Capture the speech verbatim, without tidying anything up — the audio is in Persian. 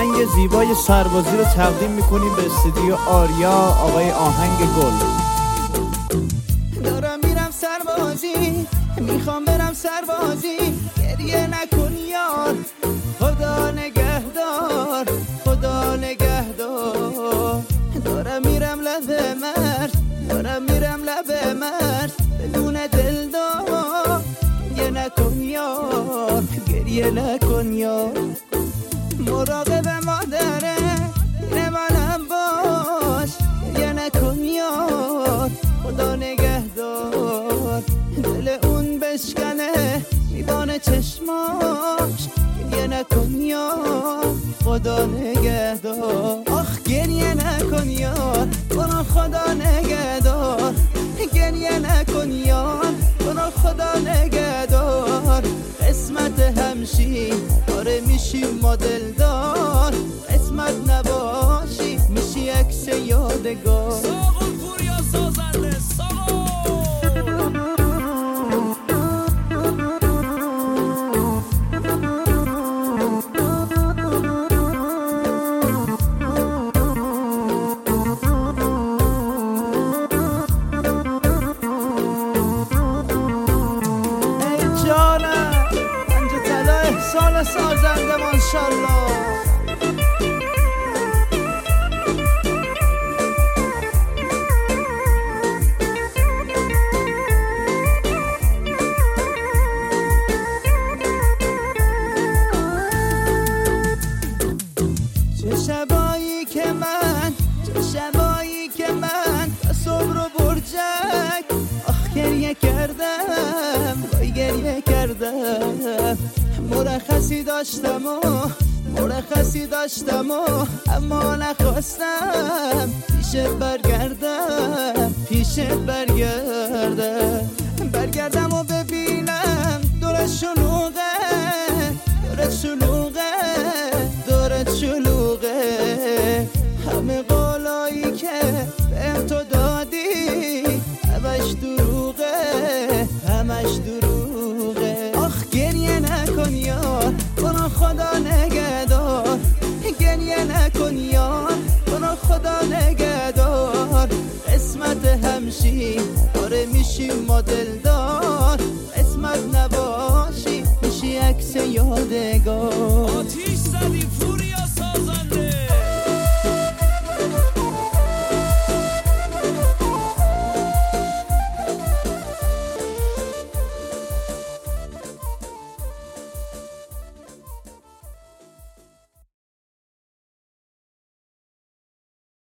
آهنگ زیبای سربازی رو تقدیم میکنیم به استودیو آریا آقای آهنگ گل. دارم میرم سربازی، میخوام برم سربازی، گریه نکن یار، خدا نگهدار، خدا نگهدار. دارم میرم لب مرد، دارم میرم لب مرد بدون دلدار، گریه نکن یار، گریه نکن یار. مراقب مادره اینه منم باش، گریه نکن یار، خدا نگهدار. دل اون بشکنه میدانه چشماش، گریه نکن یار، خدا نگهدار. آخ گریه نکن یار، برو خدا نگهدار، گریه نکن یار، برو خدا نگهدار. قسمت همشی داره میشی ما دلدار، قسمت نباشی میشی عکس یادگار. ساقل پوریا سازنده ساقل. سال سازنده ماشالله. چه شبایی که من، چه شبایی که من تا صبح رو برجک آخ گریه کردم، وای گریه کردم. مرخصی داشتم و مرخصی داشتم و اما نخواستم پیشت برگردم، پیشت برگردم. برگردم و ببینم دورت شلوغه، دورت شلوغه، دورت شلوغه. همه قولایی که بهم تو دادی همش دروغه، همش دروغه. آخ گریه نکن یار، برو خدا نگهدار، گریه نکن یار، برو خدا نگهدار. قسمت همشی داره میشی ما دلدار، قسمت نباشی میشی عکس یادگار. آتیش زدیم